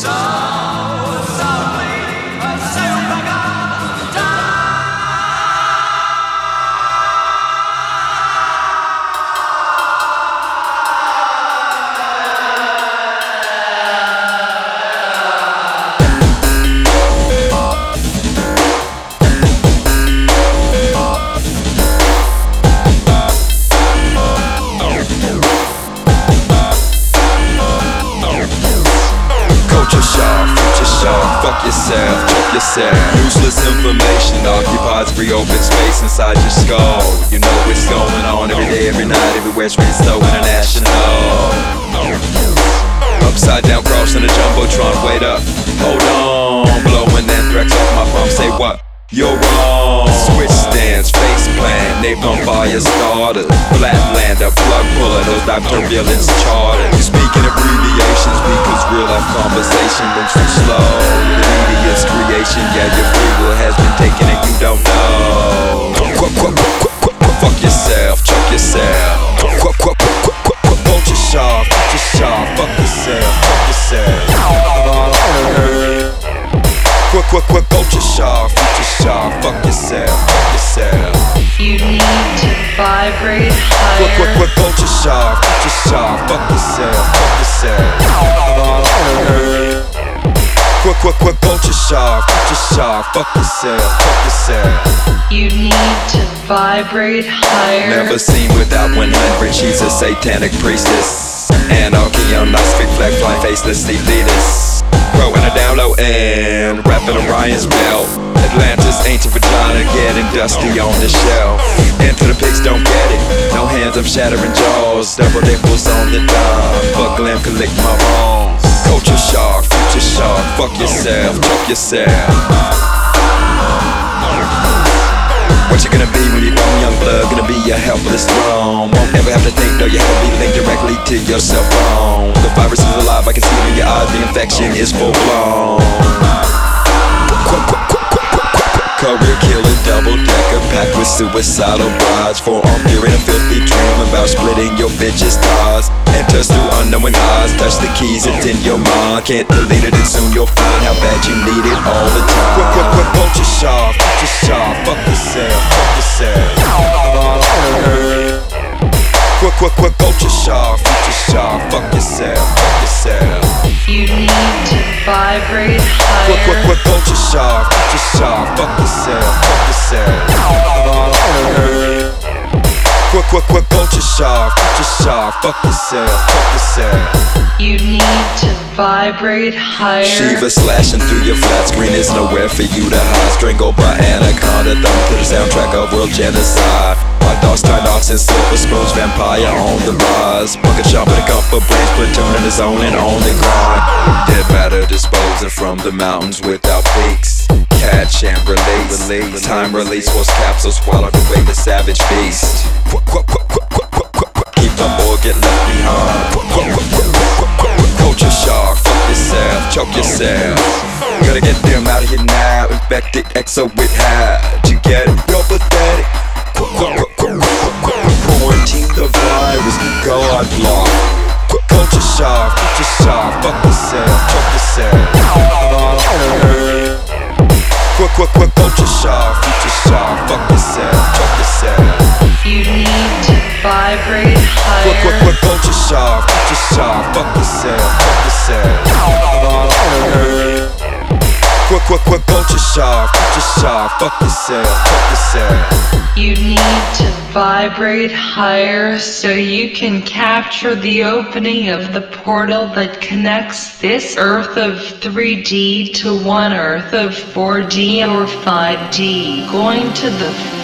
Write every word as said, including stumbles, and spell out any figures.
Fuck yourself, check yourself. Useless information occupies free open space inside your skull. You know what's going on every day, every night, everywhere. Streets so international. Upside down cross in a jumbotron. Wait up, hold on. Blowing anthrax off my palm. Say what? You're wrong. Switch stands, face plant, napalm fire starters, flatlander, plug puller, those dive turbulence charters. You speak in abbreviations because real life conversation moves too slow. The media's creation, yeah, your free will has been taken and you don't know. Fuck yourself, chuck yourself. Vulture sharp, vulture sharp. Fuck yourself, fuck yourself. Quick, quick, quick, vulture sharp, future sharp. Fuck yourself, fuck yourself. You need to vibrate higher. Quick, quick, quick, vulture sharp, future sharp. Fuck yourself, fuck yourself. Quick, quick, quick, vulture sharp, future sharp. Fuck yourself, fuck yourself. You need to vibrate higher. Never seen without one hundred. She's a satanic priestess. Anarchy on nice big flag flying faceless elitists. Growing her down low and wrapping Orion's belt. Atlantis ancient vagina getting dusty on the shelf. Into the pigs don't get it. No hands, I'm shattering jaws. Double nipples on the dime. Fuck glam, collect my bones. Culture shark, future shark. Fuck yourself, choke yourself. What you gonna be when you're grown, young blood? Gonna be a helpless throne. Won't ever have to think, though, you have to be linked directly to your cell phone. The virus is alive, I can see it in your eyes. The infection is full blown. Career killing, double decker packed with suicidal brides. Forearm fearing a filthy dream about splitting your bitch's thighs. Enters through unknowing eyes, touch the keys, it's in your mind. Can't delete it and soon you'll find how bad you need it all the time. Quick, quick, quick, vulture sharp, vulture sharp. Fuck yourself, fuck yourself. Quick, quick, quick, vulture sharp, future sharp. Fuck yourself, fuck yourself. You need to vibrate higher. Quick, quick, quick, vulture sharp, future sharp. Fuck yourself, fuck yourself. Quick, quick, quick, vulture sharp, future sharp. Fuck yourself, fuck yourself. You need to vibrate higher. Shiva slashing through your flat screen is nowhere for you to hide. Strangled by anaconda, thumb to the soundtrack of world genocide. My dogs turned off and silver spoons, vampire on the rise. Bucket shop with a cup of brains, platoon in his own and on the grind. Dead matter disposing from the mountains without peaks. Catch and release, release. Time release was capsules swallowed away the savage beast. Keep the organ left behind. Culture shark, fuck yourself, choke yourself. Gotta get them out of here now. Infected exo with hide. You get it? You're pathetic. Quarantine the virus, God block. Culture shark, future shark. Fuck yourself, choke yourself. Quick, quick, quick, culture shark, future shark. Fuck yourself, choke yourself. You need to vibrate higher. Quick, quick, quick, culture shark, future shark. Fuck yourself, fuck yourself. Quick, quick, quick, vulture shark, future shark. Fuck yourself, fuck yourself. You need to vibrate higher so you can capture the opening of the portal that connects this earth of three D to one earth of four D or five D. Going to the